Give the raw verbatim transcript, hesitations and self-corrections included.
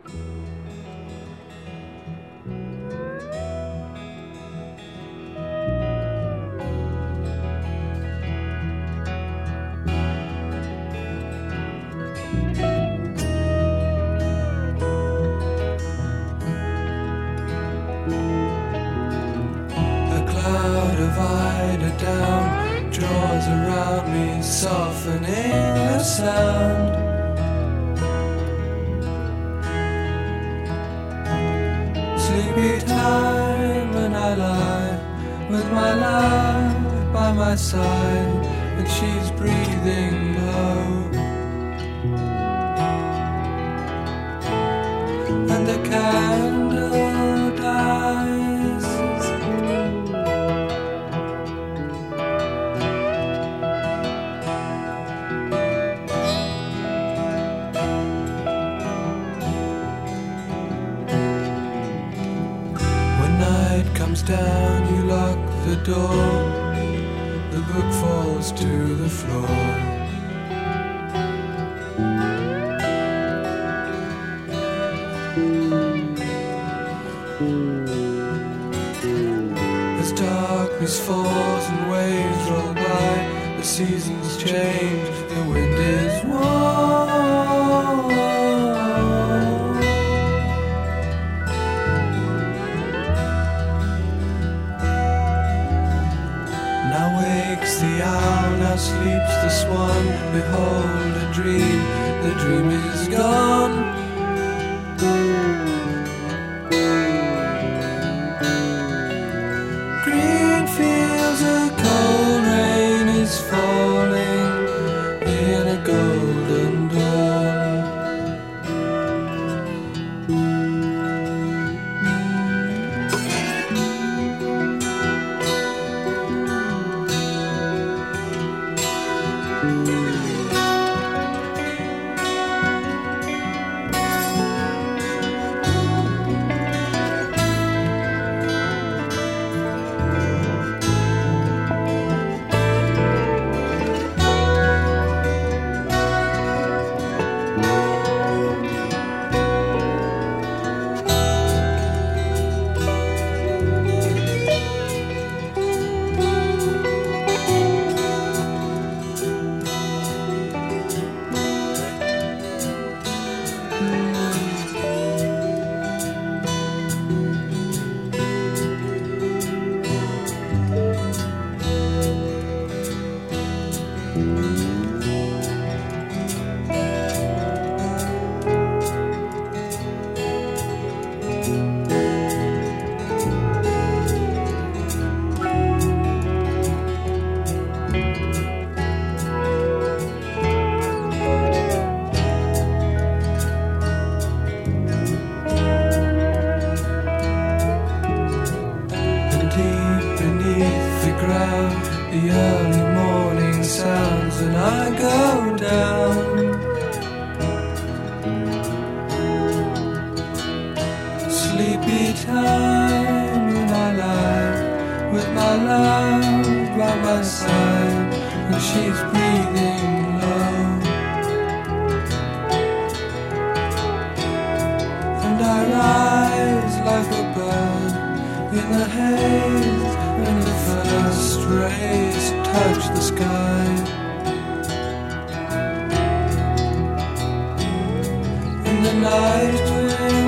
Down, draws around me, softening the sound. Sleepy time and I lie with my love by my side, and she's breathing low. And the candle dies. Down, you lock the door, the book falls to the floor. As darkness falls and waves roll by, the seasons change, the wind is warm. The owl, now sleeps the swan. Behold a dream, the dream is gone. Green fields, a cold rain is falling in a golden dawn. The early morning sounds and I go down. Sleepy time and I lie with my love by my side, and she's breathing low. And I rise like a bird in the haze when the first rays touch the sky. In the night wind